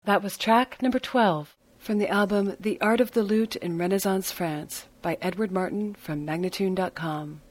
That was track number 12 from the album The Art of the Lute in Renaissance France by Edward Martin from Magnatune.com.